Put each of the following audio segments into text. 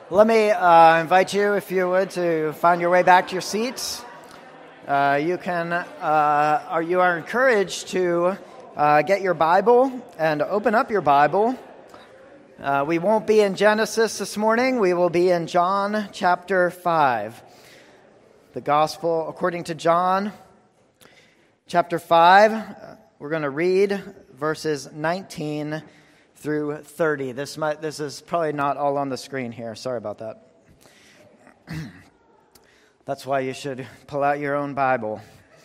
Let me invite you, if you would, to find your way back to your seats. You are encouraged to get your Bible and open up your Bible. We won't be in Genesis this morning. We will be in John chapter 5. The Gospel according to John chapter 5. We're going to read verses 19 through 30. This is probably not all on the screen here. Sorry about that. That's why you should pull out your own Bible.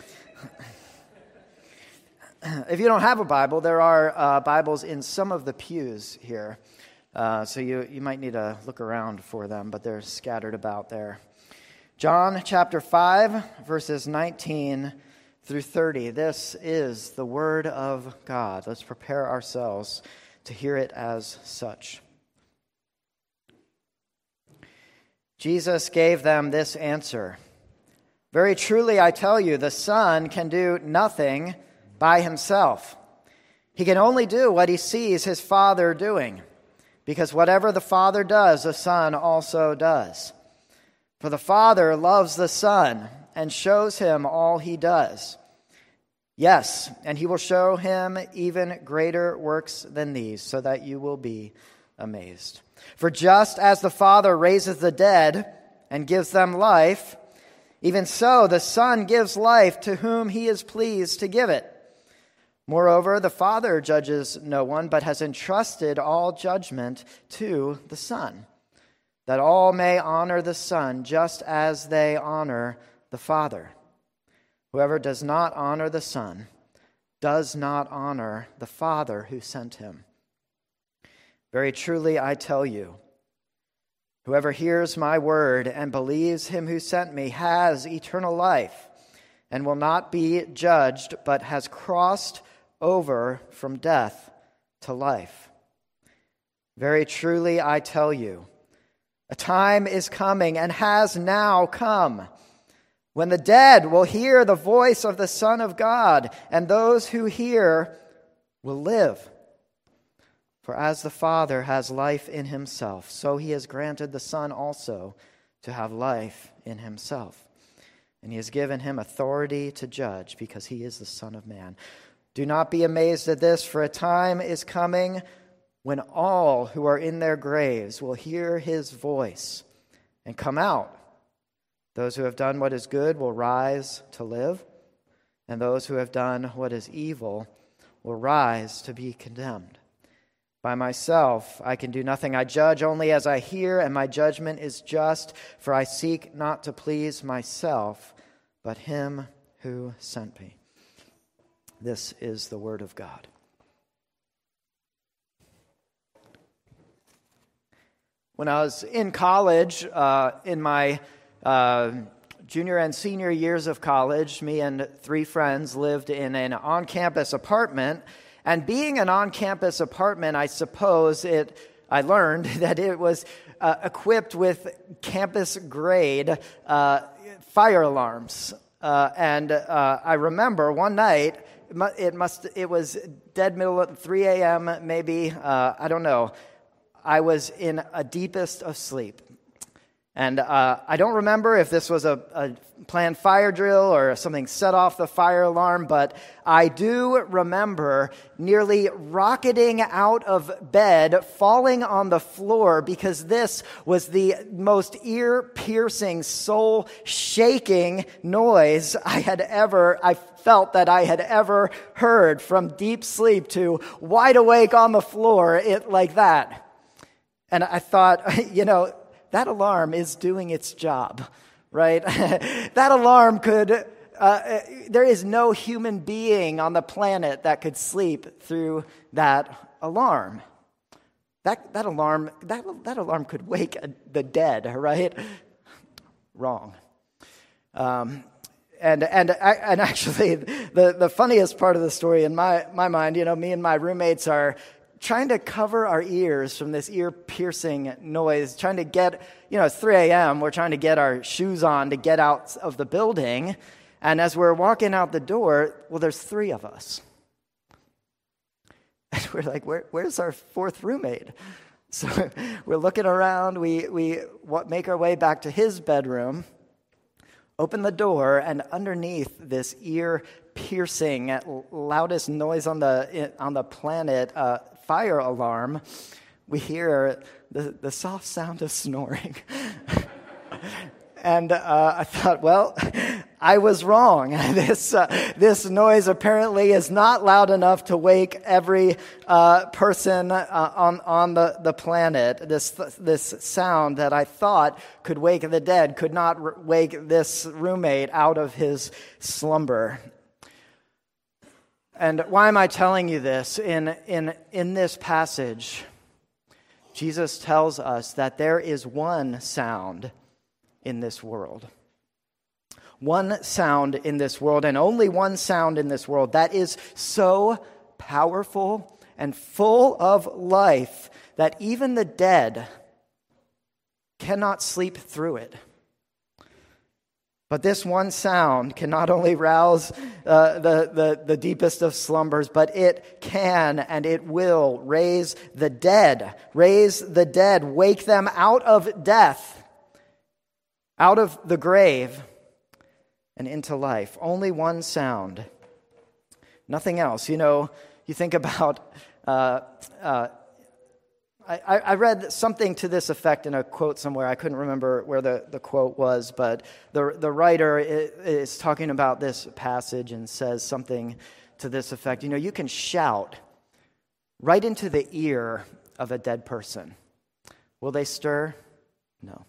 If you don't have a Bible, there are Bibles in some of the pews here. So you might need to look around for them, but they're scattered about there. John chapter 5, verses 19 through 30. This is the Word of God. Let's prepare ourselves to hear it as such. Jesus gave them this answer: "Very truly I tell you, the Son can do nothing by himself. He can only do what he sees his Father doing, because whatever the Father does, the Son also does. For the Father loves the Son and shows him all he does. Yes, and he will show him even greater works than these, so that you will be amazed. For just as the Father raises the dead and gives them life, even so the Son gives life to whom he is pleased to give it. Moreover, the Father judges no one, but has entrusted all judgment to the Son, that all may honor the Son just as they honor the Father. Whoever does not honor the Son does not honor the Father who sent him. Very truly I tell you, whoever hears my word and believes him who sent me has eternal life and will not be judged, but has crossed over from death to life. Very truly I tell you, a time is coming and has now come when the dead will hear the voice of the Son of God, and those who hear will live. For as the Father has life in himself, so he has granted the Son also to have life in himself. And he has given him authority to judge, because he is the Son of Man. Do not be amazed at this, for a time is coming when all who are in their graves will hear his voice and come out. Those who have done what is good will rise to live, and those who have done what is evil will rise to be condemned. By myself I can do nothing. I judge only as I hear, and my judgment is just, for I seek not to please myself, but him who sent me." This is the word of God. When I was in college, in my junior and senior years of college, me and three friends lived in an on-campus apartment. And being an on-campus apartment, I learned that it was equipped with campus-grade fire alarms. And I remember one night, it was dead middle at 3 a.m. maybe, I don't know. I was in a deepest of sleep. And I don't remember if this was a planned fire drill or something set off the fire alarm, but I do remember nearly rocketing out of bed, falling on the floor, because this was the most ear-piercing, soul-shaking noise I felt that I had ever heard, from deep sleep to wide awake on the floor, like that. And I thought, that alarm is doing its job, right? That alarm there is no human being on the planet that could sleep through that alarm. That alarm could wake the dead, right? Wrong. And actually, the funniest part of the story in my mind, me and my roommates are trying to cover our ears from this ear-piercing noise, trying to get, it's 3 a.m., we're trying to get our shoes on to get out of the building. And as we're walking out the door, there's three of us. And we're like, where's our fourth roommate? So we're looking around, we make our way back to his bedroom, open the door, and underneath this ear-piercing, loudest noise on the planet, fire alarm, we hear the soft sound of snoring. And I thought, well, I was wrong. This noise apparently is not loud enough to wake every person on the planet. This sound that I thought could wake the dead could not wake this roommate out of his slumber. And why am I telling you this? In this passage, Jesus tells us that there is one sound in this world. One sound in this world, and only one sound in this world that is so powerful and full of life that even the dead cannot sleep through it. But this one sound can not only rouse the deepest of slumbers, but it can and it will raise the dead, wake them out of death, out of the grave, and into life. Only one sound. Nothing else. You think about... I read something to this effect in a quote somewhere. I couldn't remember where the quote was, but the writer is talking about this passage and says something to this effect. You can shout right into the ear of a dead person. Will they stir? No.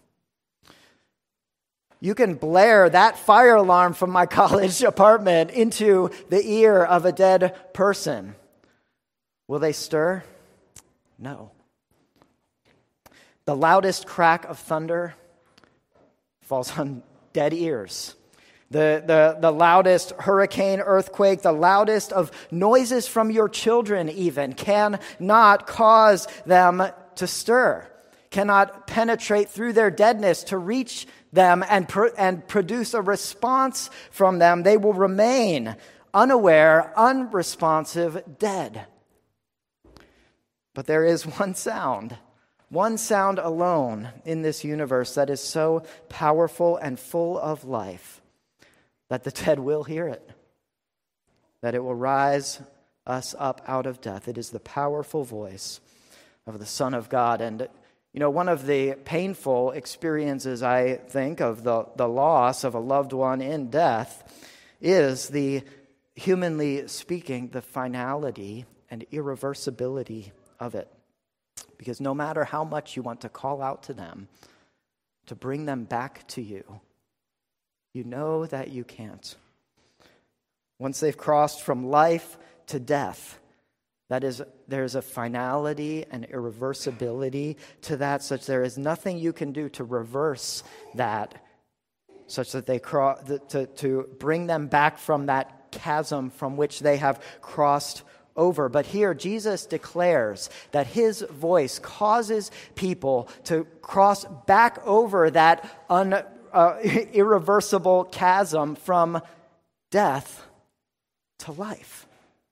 You can blare that fire alarm from my college apartment into the ear of a dead person. Will they stir? No. The loudest crack of thunder falls on dead ears. The loudest hurricane, earthquake, the loudest of noises from your children even cannot cause them to stir, cannot penetrate through their deadness to reach them and produce a response from them. They will remain unaware, unresponsive, dead. But there is one sound alone in this universe that is so powerful and full of life that the dead will hear it, that it will rise us up out of death. It is the powerful voice of the Son of God. And one of the painful experiences, I think, of the loss of a loved one in death is humanly speaking, the finality and irreversibility of it. Because no matter how much you want to call out to them, to bring them back to you, you know that you can't. Once they've crossed from life to death, there's a finality and irreversibility to that, such there is nothing you can do to reverse that, such that they to bring them back from that chasm from which they have crossed over. But here Jesus declares that his voice causes people to cross back over that irreversible chasm from death to life.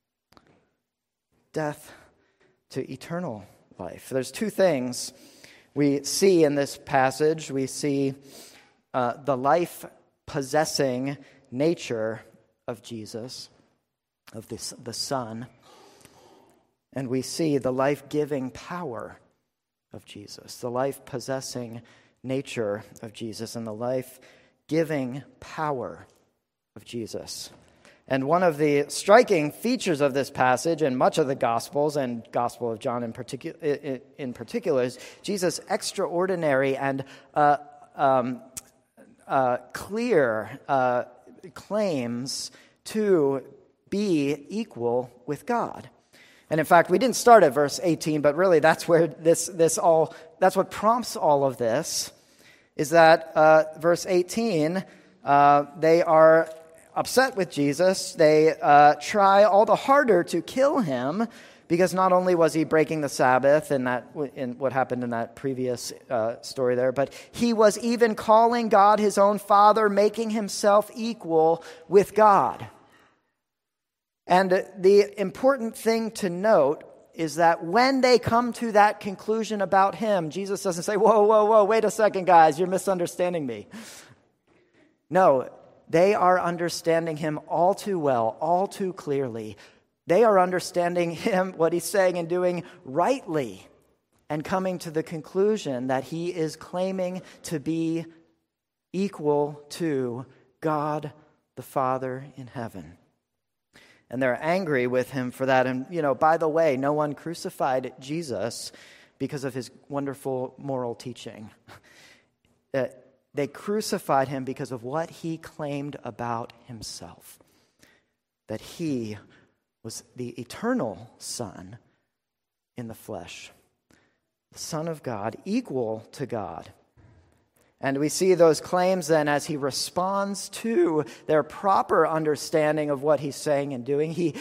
Death to eternal life. There's two things we see in this passage. We see the life-possessing nature of Jesus, of the Son, and we see the life-giving power of Jesus, the life-possessing nature of Jesus, and the life-giving power of Jesus. And one of the striking features of this passage and much of the Gospels, and Gospel of John in particular, is Jesus' extraordinary and clear claims to be equal with God. And in fact, we didn't start at verse 18, but really that's where that's what prompts all of this, is that verse 18, they are upset with Jesus. They try all the harder to kill him, because not only was he breaking the Sabbath in what happened in that previous story there, but he was even calling God his own Father, making himself equal with God. And the important thing to note is that when they come to that conclusion about him, Jesus doesn't say, whoa, wait a second, guys, you're misunderstanding me. No, they are understanding him all too well, all too clearly. They are understanding him, what he's saying and doing rightly, and coming to the conclusion that he is claiming to be equal to God the Father in heaven. And they're angry with him for that. And, by the way, no one crucified Jesus because of his wonderful moral teaching. They crucified him because of what he claimed about himself. That he was the eternal Son in the flesh. The Son of God, equal to God. And we see those claims then as he responds to their proper understanding of what he's saying and doing. He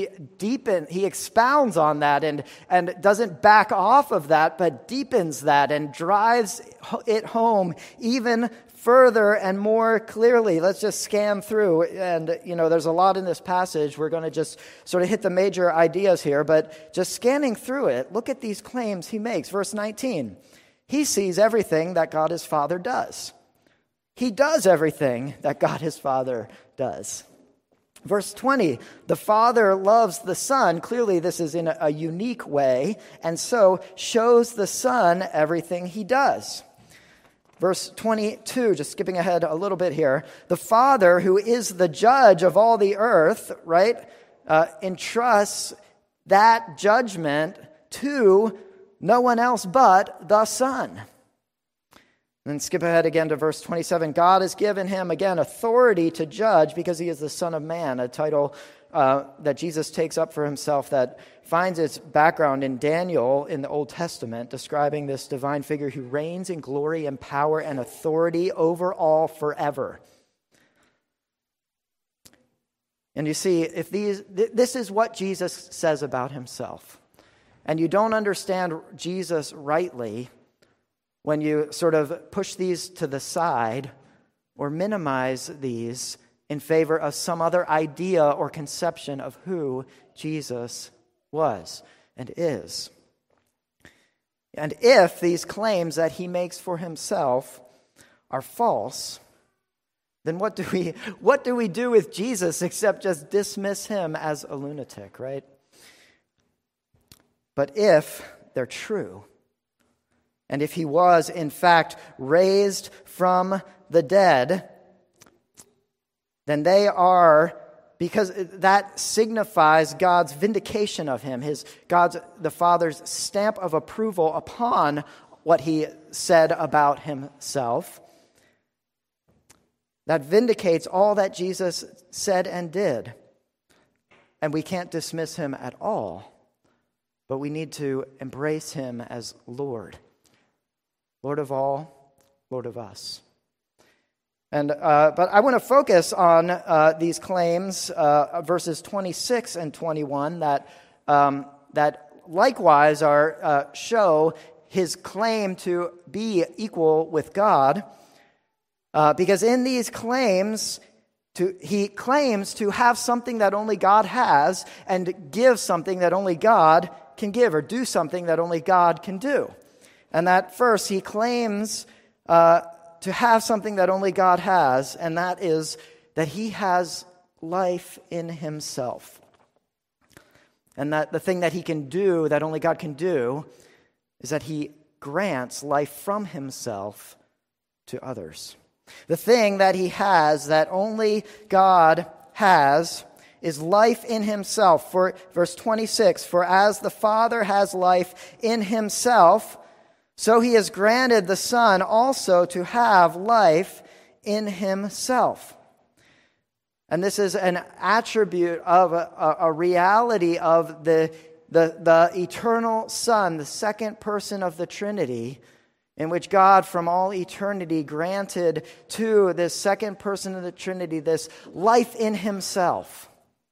expounds on that and doesn't back off of that, but deepens that and drives it home even further and more clearly. Let's just scan through. And, there's a lot in this passage. We're going to just sort of hit the major ideas here, but just scanning through it, look at these claims he makes. Verse 19. He sees everything that God his Father does. He does everything that God his Father does. Verse 20, the Father loves the Son. Clearly, this is in a unique way, and so shows the Son everything he does. Verse 22, just skipping ahead a little bit here, the Father, who is the judge of all the earth, right, entrusts that judgment to no one else but the Son. Then skip ahead again to verse 27. God has given him, again, authority to judge because he is the Son of Man, a title that Jesus takes up for himself that finds its background in Daniel in the Old Testament, describing this divine figure who reigns in glory and power and authority over all forever. And you see, if this is what Jesus says about himself, and you don't understand Jesus rightly when you sort of push these to the side or minimize these in favor of some other idea or conception of who Jesus was and is. And if these claims that he makes for himself are false, then what do we do with Jesus except just dismiss him as a lunatic, right? But if they're true, and if he was, in fact, raised from the dead, then they are, because that signifies God's vindication of him, the Father's stamp of approval upon what he said about himself. That vindicates all that Jesus said and did. And we can't dismiss him at all. But we need to embrace him as Lord. Lord of all, Lord of us. And but I want to focus on these claims, verses 26 and 21, that likewise show his claim to be equal with God. Because in these claims, he claims to have something that only God has and give something that only God can give, or do something that only God can do. And that first, he claims to have something that only God has, and that is that he has life in himself. And that the thing that he can do, that only God can do, is that he grants life from himself to others. The thing that he has that only God has is life in himself. For verse 26, for as the Father has life in himself, so he has granted the Son also to have life in himself. And this is an attribute of a reality of the eternal Son, the second person of the Trinity, in which God from all eternity granted to this second person of the Trinity this life in himself.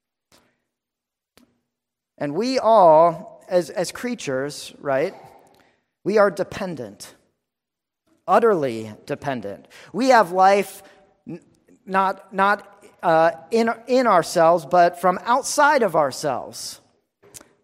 And we all, as creatures, right, we are dependent, utterly dependent. We have life not in ourselves, but from outside of ourselves.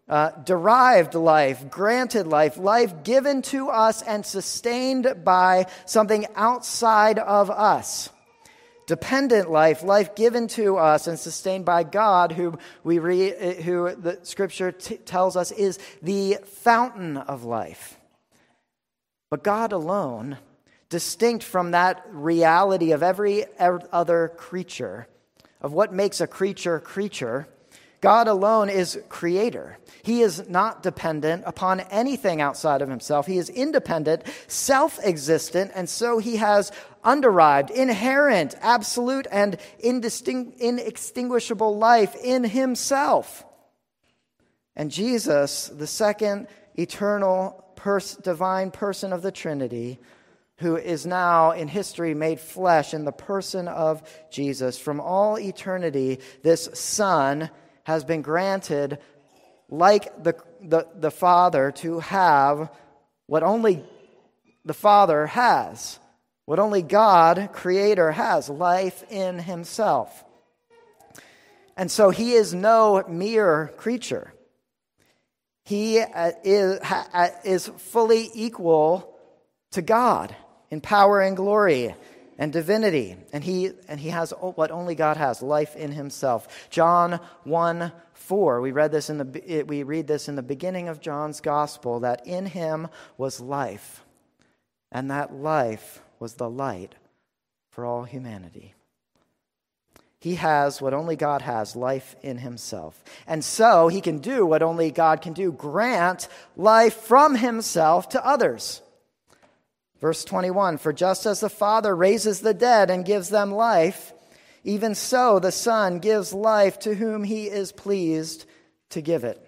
derived life, granted life, life given to us and sustained by something outside of us. Dependent life, life given to us and sustained by God, who the Scripture tells us is the fountain of life. But God alone, distinct from that reality of every other creature, of what makes a creature creature, God alone is creator. He is not dependent upon anything outside of himself. He is independent, self-existent, and so he has underived, inherent, absolute, and inextinguishable life in himself. And Jesus, the second eternal divine person of the Trinity, who is now in history made flesh in the person of Jesus, from all eternity, this Son has been granted, like the Father, to have what only the Father has, what only God, Creator, has, life in himself. And so he is no mere creature. He is fully equal to God in power and glory and divinity, and he has what only God has, life in himself. John 1:4. We read this in the beginning of John's Gospel, that in him was life, and that life was the light for all humanity. He has what only God has, life in himself. And so he can do what only God can do, grant life from himself to others. Verse 21, for just as the Father raises the dead and gives them life, even so the Son gives life to whom he is pleased to give it.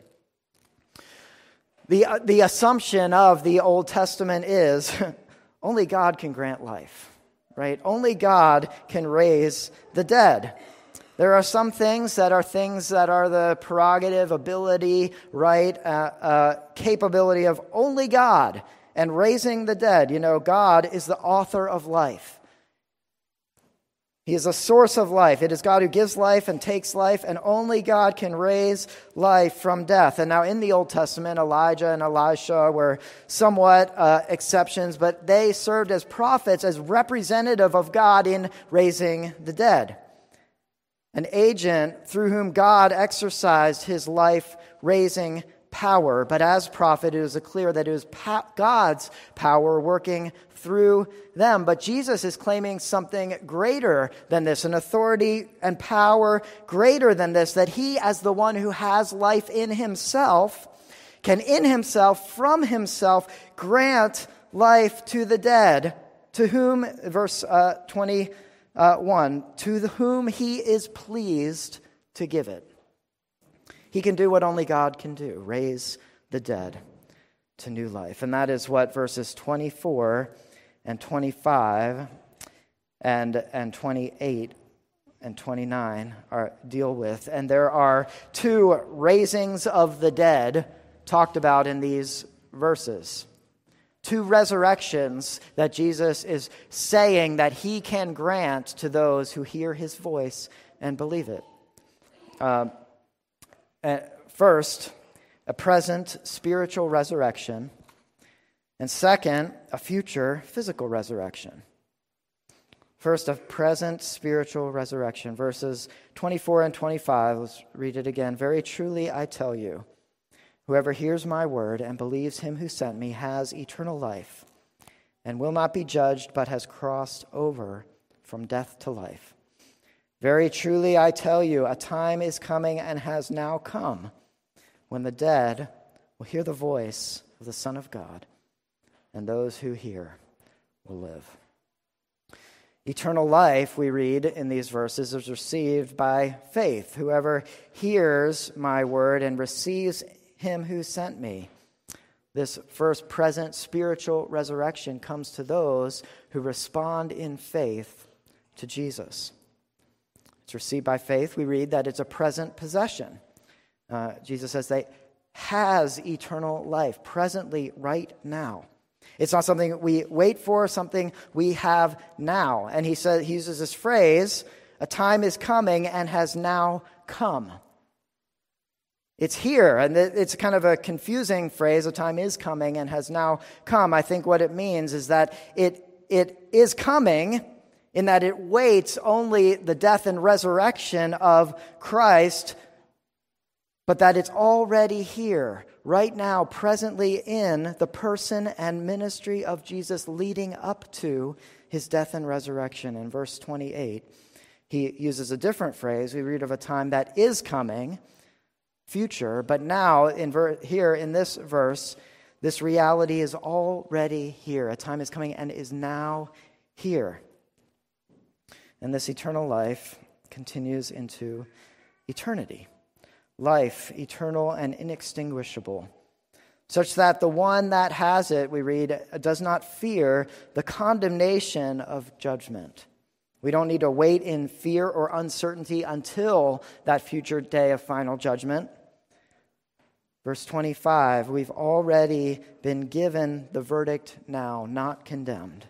The assumption of the Old Testament is only God can grant life, right? Only God can raise the dead. There are some things that are the prerogative, ability, right, capability of only God. And raising the dead, God is the author of life. He is a source of life. It is God who gives life and takes life, and only God can raise life from death. And now in the Old Testament, Elijah and Elisha were somewhat exceptions, but they served as prophets, as representative of God in raising the dead. An agent through whom God exercised his life-raising power, but as prophet, it was clear that it was God's power working through them. But Jesus is claiming something greater than this, an authority and power greater than this, that he, as the one who has life in himself, can in himself, from himself, grant life to the dead, to whom, verse 21, to whom he is pleased to give it. He can do what only God can do, raise the dead to new life. And that is what verses 24 and 25 and 28 and 29 deal with. And there are two raisings of the dead talked about in these verses. Two resurrections that Jesus is saying that he can grant to those who hear his voice and believe it. First, a present spiritual resurrection, and second, a future physical resurrection. First, a present spiritual resurrection. Verses 24 and 25, let's read it again. Very truly I tell you, whoever hears my word and believes him who sent me has eternal life, and will not be judged, but has crossed over from death to life. Very truly I tell you, a time is coming and has now come when the dead will hear the voice of the Son of God, and those who hear will live. Eternal life, we read in these verses, is received by faith. Whoever hears my word and receives him who sent me. This first present spiritual resurrection comes to those who respond in faith to Jesus. It's received by faith. We read that it's a present possession. Jesus says that has eternal life presently, right now. It's not something we wait for, something we have now. And he uses this phrase, a time is coming and has now come. It's here, and it's kind of a confusing phrase. A time is coming and has now come. I think what it means is that it is coming in that it waits only the death and resurrection of Christ, but that it's already here, right now, presently in the person and ministry of Jesus leading up to his death and resurrection. In verse 28, he uses a different phrase. We read of a time that is coming, future, but now here in this verse, this reality is already here. A time is coming and is now here. And this eternal life continues into eternity. Life, eternal and inextinguishable, such that the one that has it, we read, does not fear the condemnation of judgment. We don't need to wait in fear or uncertainty until that future day of final judgment. Verse 25, we've already been given the verdict now, not condemned.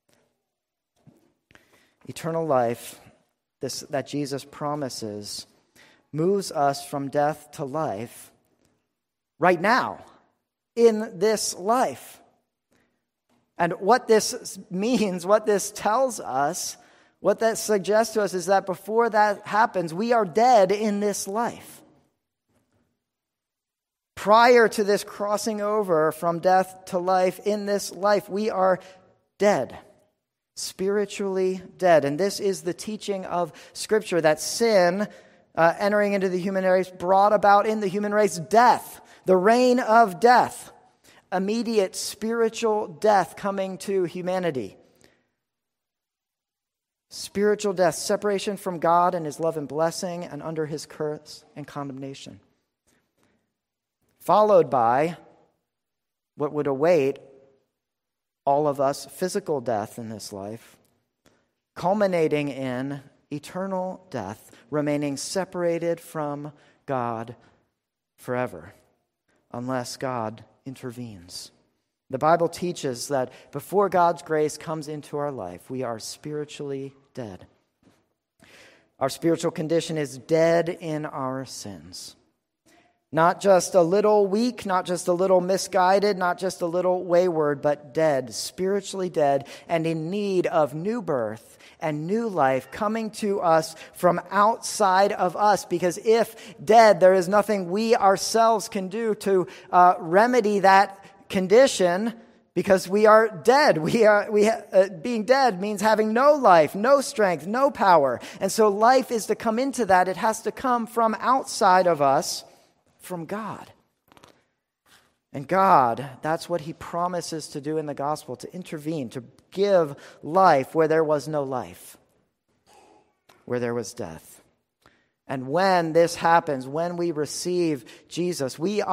Eternal life, that Jesus promises, moves us from death to life right now, in this life. And what this means, what this tells us, what that suggests to us is that before that happens, we are dead in this life. Prior to this crossing over from death to life, in this life, we are dead. Spiritually dead. And this is the teaching of Scripture, that sin entering into the human race brought about in the human race death, the reign of death, immediate spiritual death coming to humanity. Spiritual death, separation from God and his love and blessing, and under his curse and condemnation. Followed by what would await all of us, physical death in this life, culminating in eternal death, remaining separated from God forever, unless God intervenes. The Bible teaches that before God's grace comes into our life, we are spiritually dead. Our spiritual condition is dead in our sins. Not just a little weak, not just a little misguided, not just a little wayward, but dead, spiritually dead, and in need of new birth and new life coming to us from outside of us. Because if dead, there is nothing we ourselves can do to remedy that condition, because we are dead. Being dead means having no life, no strength, no power. And so life is to come into that. It has to come from outside of us, from God. And God, that's what he promises to do in the gospel, to intervene, to give life where there was no life, where there was death. And when this happens, when we receive Jesus, we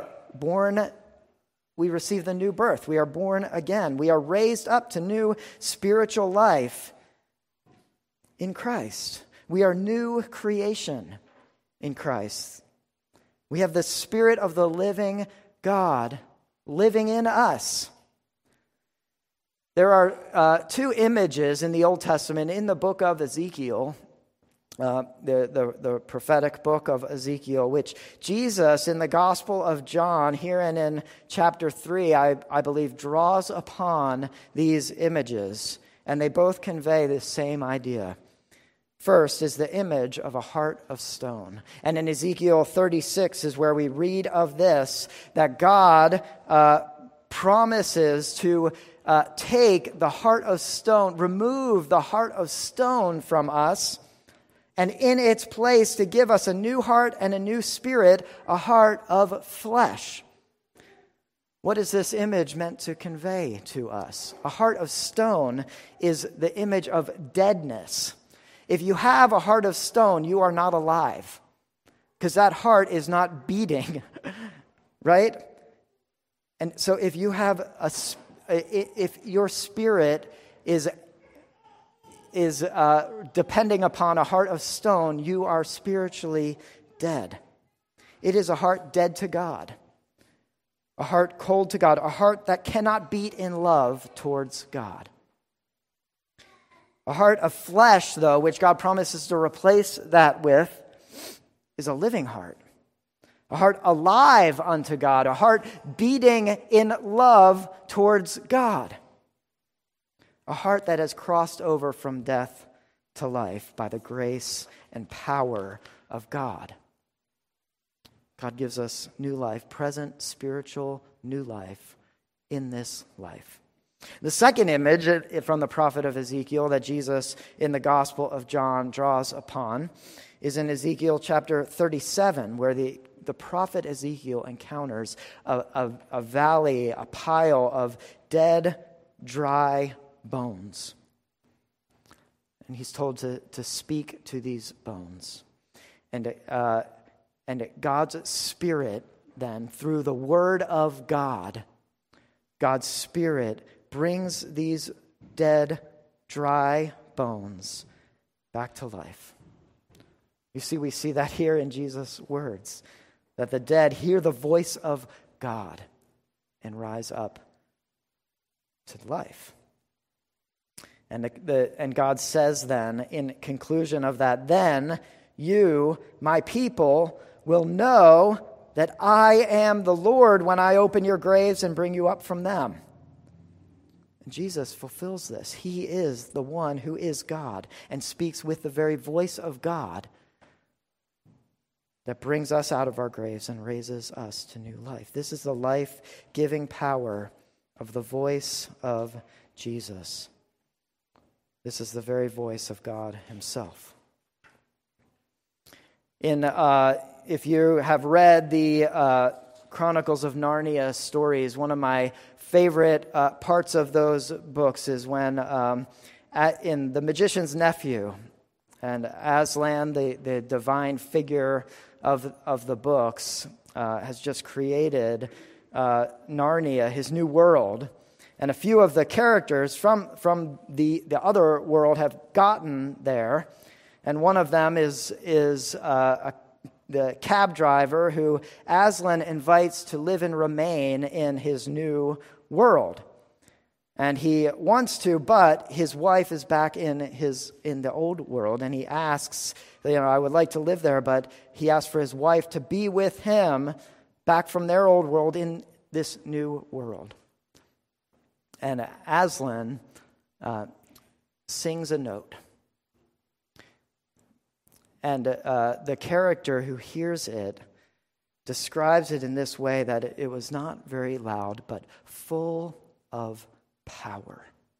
receive the new birth. We are born again. We are raised up to new spiritual life in Christ. We are new creation in Christ. We have the Spirit of the living God living in us. There are two images in the Old Testament in the book of Ezekiel, the prophetic book of Ezekiel, which Jesus in the Gospel of John, here and in chapter 3, I believe, draws upon these images, and they both convey the same idea. First is the image of a heart of stone. And in Ezekiel 36 is where we read of this, that God promises to take the heart of stone, remove the heart of stone from us, and in its place to give us a new heart and a new spirit, a heart of flesh. What is this image meant to convey to us? A heart of stone is the image of deadness. If you have a heart of stone, you are not alive, because that heart is not beating, right? And so if you have if your spirit is depending upon a heart of stone, you are spiritually dead. It is a heart dead to God, a heart cold to God, a heart that cannot beat in love towards God. A heart of flesh, though, which God promises to replace that with, is a living heart. a heart alive unto God, a heart beating in love towards God, a heart that has crossed over from death to life by the grace and power of God. God gives us new life, present spiritual new life in this life. The second image from the prophet of Ezekiel that Jesus in the Gospel of John draws upon is in Ezekiel chapter 37, where the prophet Ezekiel encounters a valley, a pile of dead, dry bones. And he's told to speak to these bones. And God's Spirit then, through the Word of God, God's Spirit brings these dead, dry bones back to life. You see, we see that here in Jesus' words, that the dead hear the voice of God and rise up to life. And God says then, in conclusion of that, then you, my people, will know that I am the Lord when I open your graves and bring you up from them. And Jesus fulfills this. He is the one who is God and speaks with the very voice of God that brings us out of our graves and raises us to new life. This is the life-giving power of the voice of Jesus. This is the very voice of God himself. If you have read the Chronicles of Narnia stories, one of my favorite parts of those books is when in The Magician's Nephew, and Aslan, the divine figure of the books, has just created Narnia, his new world. And a few of the characters from the other world have gotten there. And one of them is the cab driver who Aslan invites to live and remain in his new world. And he wants to, but his wife is back in the old world, and he asks, I would like to live there, but he asks for his wife to be with him back from their old world in this new world. And Aslan sings a note. And the character who hears it describes it in this way, that it was not very loud, but full of power,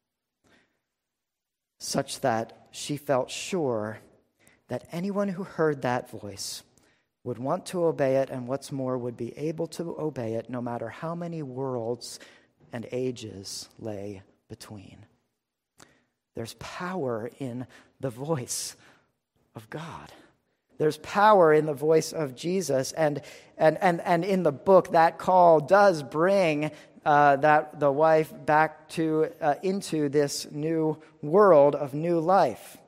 such that she felt sure that anyone who heard that voice would want to obey it, and what's more, would be able to obey it no matter how many worlds and ages lay between. There's power in the voice of God. There's power in the voice of Jesus, and in the book, that call does bring the wife back into this new world of new life.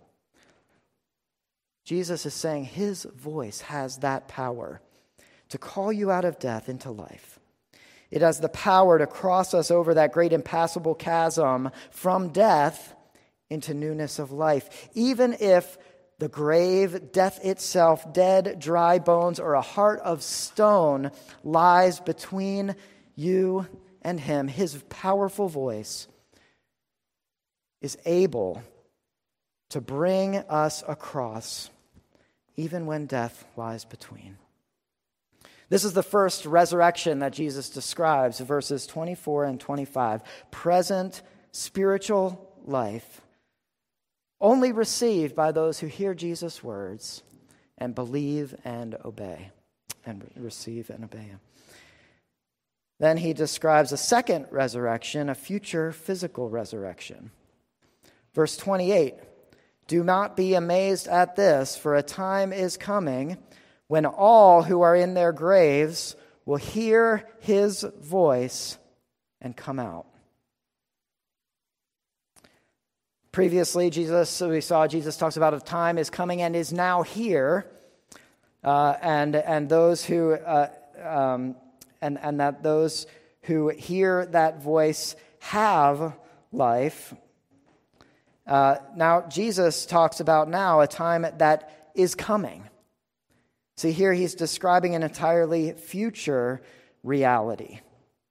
Jesus is saying his voice has that power to call you out of death into life. It has the power to cross us over that great impassable chasm from death into newness of life, even if the grave, death itself, dead, dry bones, or a heart of stone lies between you and him. His powerful voice is able to bring us across even when death lies between. This is the first resurrection that Jesus describes, verses 24 and 25. Present spiritual life only received by those who hear Jesus' words and believe and obey, and receive and obey him. Then he describes a second resurrection, a future physical resurrection. Verse 28, do not be amazed at this, for a time is coming when all who are in their graves will hear his voice and come out. Previously, we saw Jesus talks about a time is coming and is now here, and those who and that those who hear that voice have life. Now, Jesus talks about now a time that is coming. See, here he's describing an entirely future reality.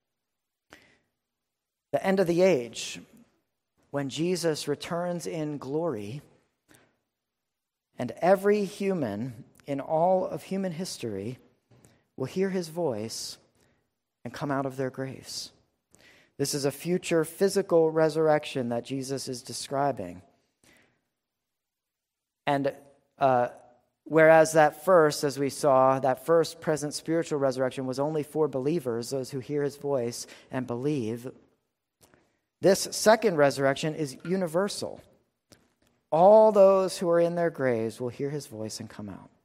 The end of the age, when Jesus returns in glory, and every human in all of human history will hear his voice and come out of their graves. This is a future physical resurrection that Jesus is describing. And whereas that first, as we saw, that first present spiritual resurrection was only for believers, those who hear his voice and believe, this second resurrection is universal. All those who are in their graves will hear his voice and come out.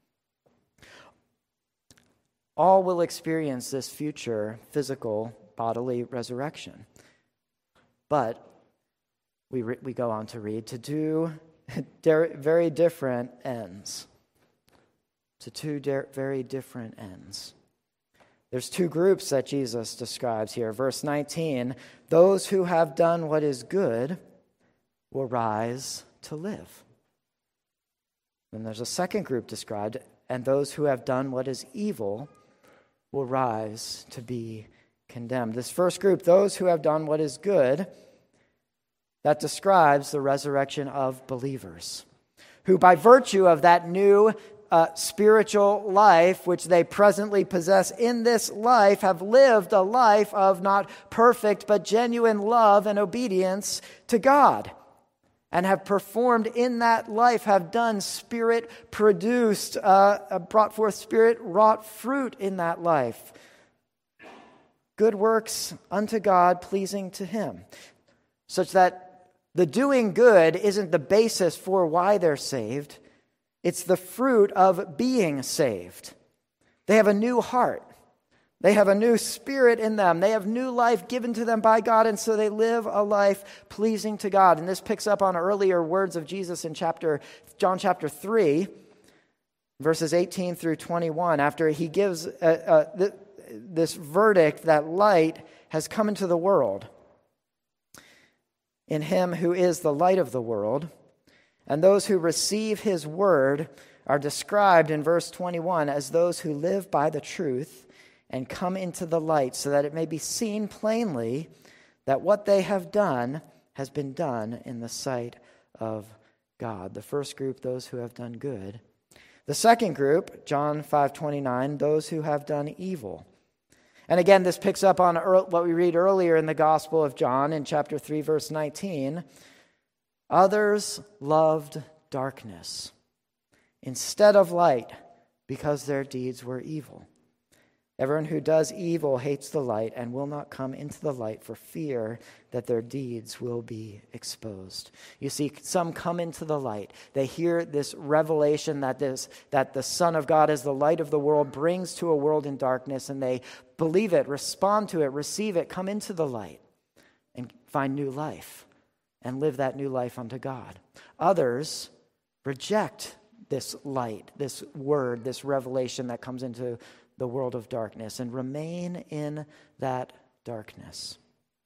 All will experience this future physical bodily resurrection. But we go on to read, to do very different ends. To two very different ends. There's two groups that Jesus describes here. Verse 19, those who have done what is good will rise to live. Then there's a second group described, and those who have done what is evil will rise to be condemned. This first group, those who have done what is good, that describes the resurrection of believers, who by virtue of that new spiritual life which they presently possess in this life have lived a life of not perfect but genuine love and obedience to God, and have performed in that life, have done Spirit-produced, brought forth Spirit-wrought fruit in that life. Good works unto God, pleasing to him. Such that the doing good isn't the basis for why they're saved. It's the fruit of being saved. They have a new heart. They have a new spirit in them. They have new life given to them by God, and so they live a life pleasing to God. And this picks up on earlier words of Jesus in John chapter 3, verses 18 through 21, after he gives this verdict that light has come into the world in him who is the light of the world. And those who receive his word are described in verse 21 as those who live by the truth and come into the light, so that it may be seen plainly that what they have done has been done in the sight of God. The first group, those who have done good. The second group, John 5:29, those who have done evil. And again, this picks up on what we read earlier in the Gospel of John in chapter 3, verse 19. Others loved darkness instead of light because their deeds were evil. Everyone who does evil hates the light and will not come into the light for fear that their deeds will be exposed. You see, some come into the light. They hear this revelation that the Son of God as the light of the world brings to a world in darkness, and they believe it, respond to it, receive it, come into the light, and find new life and live that new life unto God. Others reject this light, this word, this revelation that comes into the world of darkness, and remain in that darkness.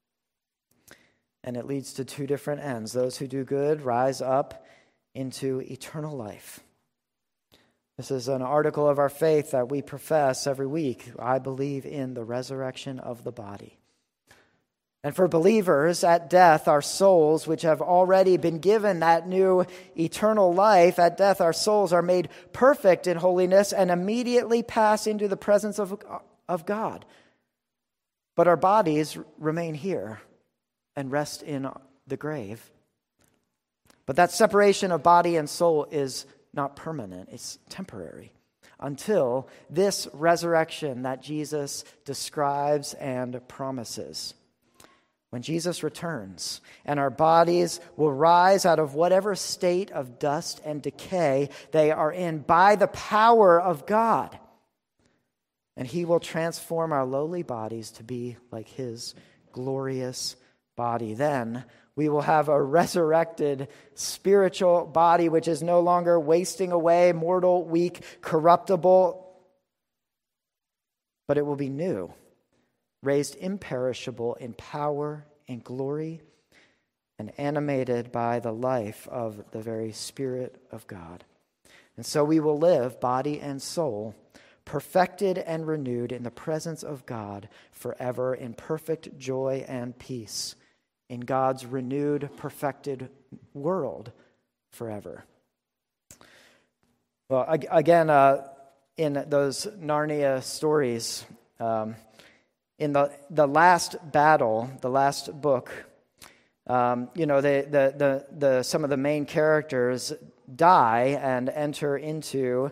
And it leads to two different ends. Those who do good rise up into eternal life. This is an article of our faith that we profess every week. I believe in the resurrection of the body. And for believers, at death, our souls, which have already been given that new eternal life, at death, our souls are made perfect in holiness and immediately pass into the presence of God. But our bodies remain here and rest in the grave. But that separation of body and soul is not permanent, it's temporary, until this resurrection that Jesus describes and promises. When Jesus returns, and our bodies will rise out of whatever state of dust and decay they are in by the power of God. And he will transform our lowly bodies to be like his glorious body. Then we will have a resurrected spiritual body which is no longer wasting away, mortal, weak, corruptible, but it will be new, raised imperishable in power and glory, and animated by the life of the very Spirit of God. And so we will live, body and soul, perfected and renewed in the presence of God forever in perfect joy and peace, in God's renewed, perfected world forever. Well, again, in those Narnia stories, in the last battle, the last book, some of the main characters die and enter into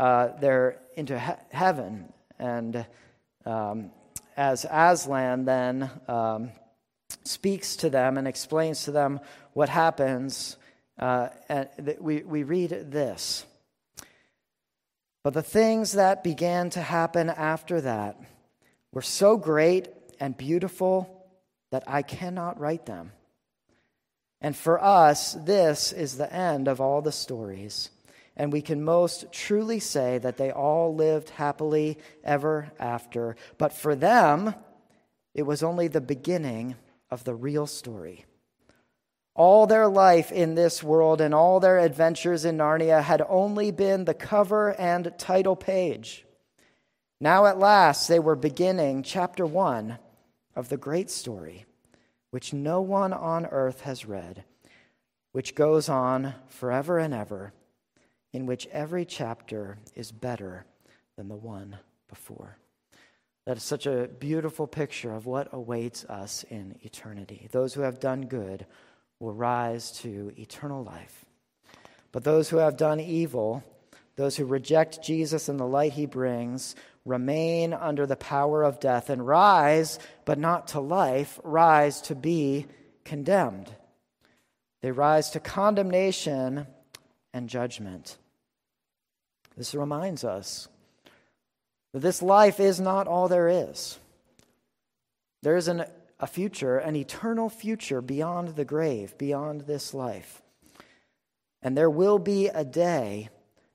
heaven, and as Aslan then speaks to them and explains to them what happens, and we read this. But the things that began to happen after that were so great and beautiful that I cannot write them. And for us, this is the end of all the stories. And we can most truly say that they all lived happily ever after. But for them, it was only the beginning of the real story. All their life in this world and all their adventures in Narnia had only been the cover and title page. Now at last they were beginning chapter 1 of the great story, which no one on earth has read, which goes on forever and ever, in which every chapter is better than the one before. That is such a beautiful picture of what awaits us in eternity. Those who have done good will rise to eternal life. But those who have done evil, those who reject Jesus and the light he brings, remain under the power of death and rise, but not to life, rise to be condemned. They rise to condemnation and judgment. This reminds us that this life is not all there is. There is a future, an eternal future beyond the grave, beyond this life. And there will be a day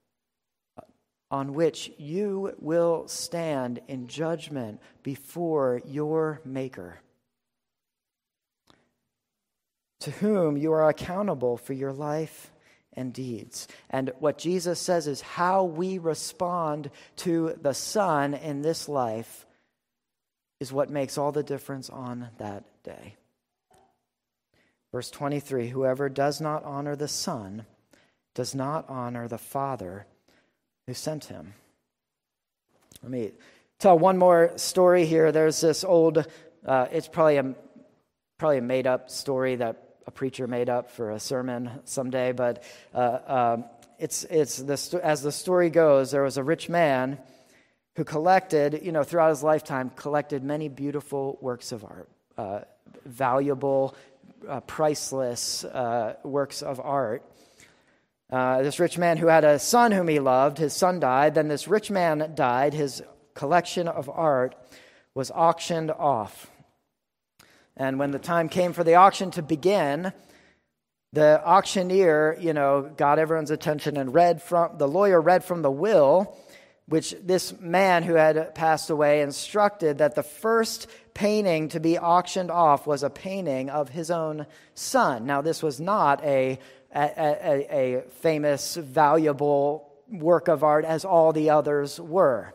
on which you will stand in judgment before your Maker, to whom you are accountable for your life and deeds. And what Jesus says is how we respond to the Son in this life is what makes all the difference on that day. Verse 23, whoever does not honor the Son does not honor the Father who sent him. Let me tell one more story here. There's this old, it's probably a made-up story that a preacher made up for a sermon someday, but as the story goes, there was a rich man who collected, throughout his lifetime, collected many beautiful works of art, valuable, priceless works of art. This rich man who had a son whom he loved, his son died. Then this rich man died. His collection of art was auctioned off. And when the time came for the auction to begin, the auctioneer, got everyone's attention and the lawyer read from the will, which this man who had passed away instructed that the first painting to be auctioned off was a painting of his own son. Now, this was not a famous, valuable work of art as all the others were.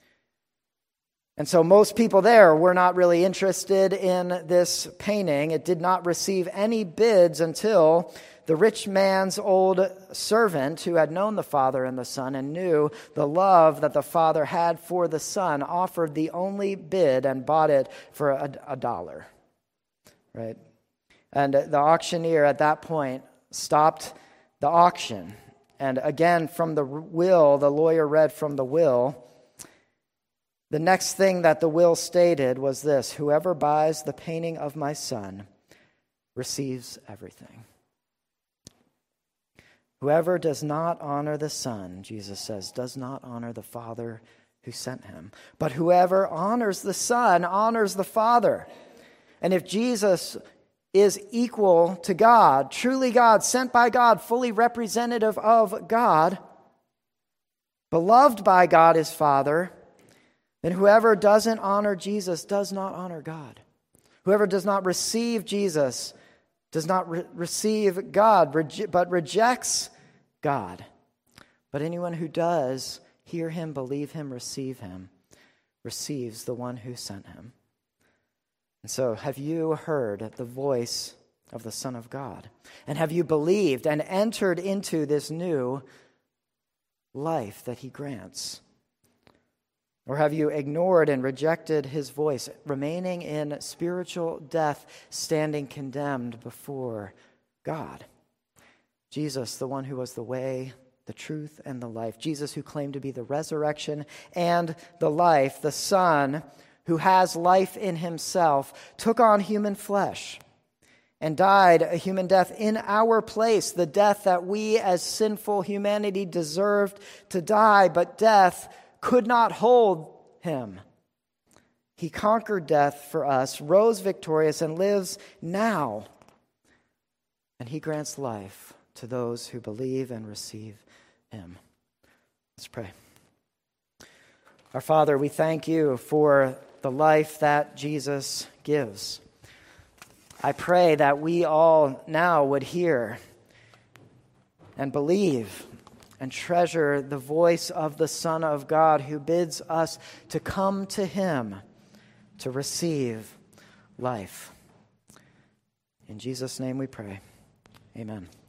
And so most people there were not really interested in this painting. It did not receive any bids until the rich man's old servant, who had known the Father and the Son and knew the love that the Father had for the Son, offered the only bid and bought it for $1. Right? And the auctioneer at that point stopped the auction. And again, from the will, the lawyer read from the will. The next thing that the will stated was this: whoever buys the painting of my son receives everything. Whoever does not honor the Son, Jesus says, does not honor the Father who sent him. But whoever honors the Son honors the Father. And if Jesus is equal to God, truly God, sent by God, fully representative of God, beloved by God his Father, then whoever doesn't honor Jesus does not honor God. Whoever does not receive Jesus does not receive God, but rejects God. But anyone who does hear him, believe him, receives the one who sent him. And so, have you heard the voice of the Son of God? And have you believed and entered into this new life that he grants? Or have you ignored and rejected his voice, remaining in spiritual death, standing condemned before God? Jesus, the one who was the way, the truth, and the life. Jesus, who claimed to be the resurrection and the life, the Son who has life in himself, took on human flesh and died a human death in our place, the death that we as sinful humanity deserved to die, but death could not hold him. He conquered death for us, rose victorious, and lives now. And he grants life to those who believe and receive him. Let's pray. Our Father, we thank you for the life that Jesus gives. I pray that we all now would hear and believe and treasure the voice of the Son of God who bids us to come to him to receive life. In Jesus' name we pray. Amen.